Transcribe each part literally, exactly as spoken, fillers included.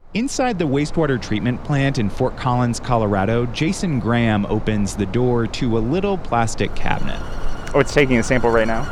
Inside the wastewater treatment plant in Fort Collins, Colorado, Jason Graham opens the door to a little plastic cabinet. Oh, it's taking a sample right now?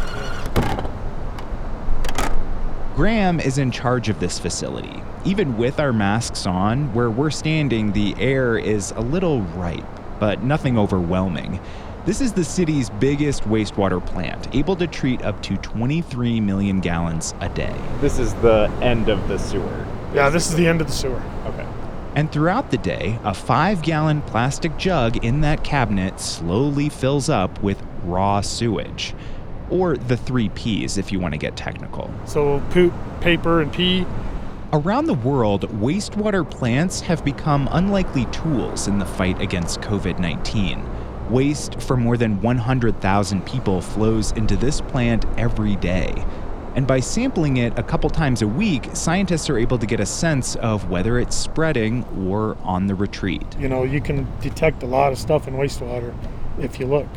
Graham is in charge of this facility. Even with our masks on, where we're standing, the air is a little ripe, but nothing overwhelming. This is the city's biggest wastewater plant, able to treat up to twenty-three million gallons a day. This is the end of the sewer. Yeah, this is the end of the sewer. Okay. And throughout the day, a five-gallon plastic jug in that cabinet slowly fills up with raw sewage. Or the three Ps, if you want to get technical. So poop, paper, and pee. Around the world, wastewater plants have become unlikely tools in the fight against covid nineteen. Waste for more than one hundred thousand people flows into this plant every day. And by sampling it a couple times a week, scientists are able to get a sense of whether it's spreading or on the retreat. You know, you can detect a lot of stuff in wastewater if you look.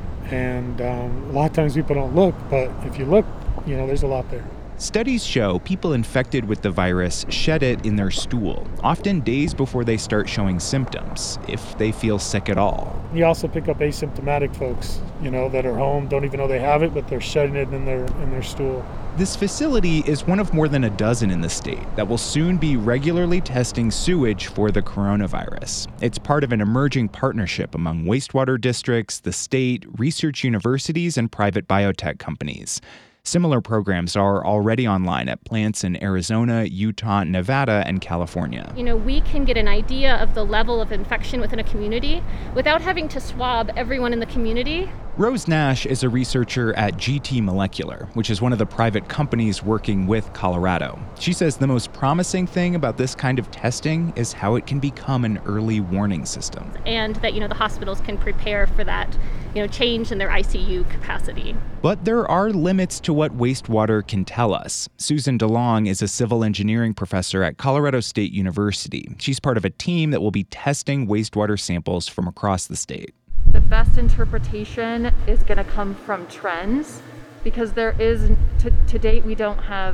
And um, a lot of times people don't look, but if you look, you know, there's a lot there. Studies show people infected with the virus shed it in their stool, often days before they start showing symptoms, if they feel sick at all. You also pick up asymptomatic folks, you know, that are home, don't even know they have it, but they're shedding it in their in their stool. This facility is one of more than a dozen in the state that will soon be regularly testing sewage for the coronavirus. It's part of an emerging partnership among wastewater districts, the state, research universities, and private biotech companies. Similar programs are already online at plants in Arizona, Utah, Nevada, and California. You know, we can get an idea of the level of infection within a community without having to swab everyone in the community. Rose Nash is a researcher at G T Molecular, which is one of the private companies working with Colorado. She says the most promising thing about this kind of testing is how it can become an early warning system. And that, you know, the hospitals can prepare for that, you know, change in their I C U capacity. But there are limits to what wastewater can tell us. Susan DeLong is a civil engineering professor at Colorado State University. She's part of a team that will be testing wastewater samples from across the state. The best interpretation is going to come from trends, because there is, to, to date, we don't have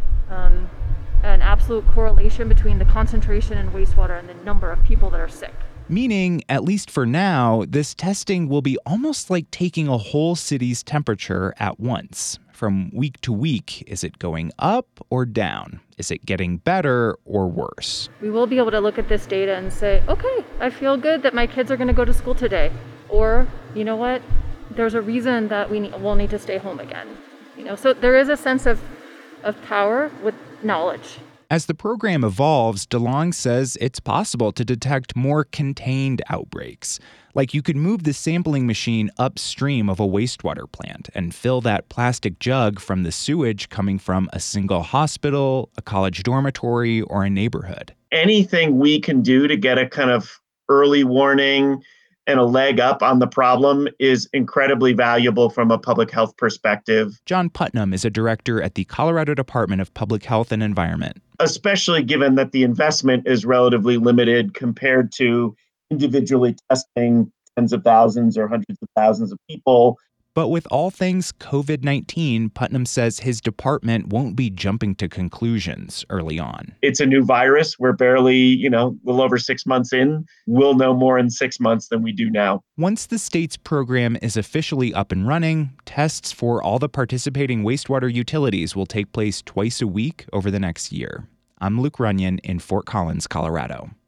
um, an absolute correlation between the concentration in wastewater and the number of people that are sick. Meaning, at least for now, this testing will be almost like taking a whole city's temperature at once. From week to week, is it going up or down? Is it getting better or worse? We will be able to look at this data and say, okay, I feel good that my kids are going to go to school today. Or, you know what, there's a reason that we need, we'll need to stay home again. You know, so there is a sense of, of power with knowledge. As the program evolves, DeLong says it's possible to detect more contained outbreaks. Like you could move the sampling machine upstream of a wastewater plant and fill that plastic jug from the sewage coming from a single hospital, a college dormitory, or a neighborhood. Anything we can do to get a kind of early warning and a leg up on the problem is incredibly valuable from a public health perspective. John Putnam is a director at the Colorado Department of Public Health and Environment. Especially given that the investment is relatively limited compared to individually testing tens of thousands or hundreds of thousands of people. But with all things covid nineteen, Putnam says his department won't be jumping to conclusions early on. It's a new virus. We're barely, you know, a little over six months in. We'll know more in six months than we do now. Once the state's program is officially up and running, tests for all the participating wastewater utilities will take place twice a week over the next year. I'm Luke Runyon in Fort Collins, Colorado.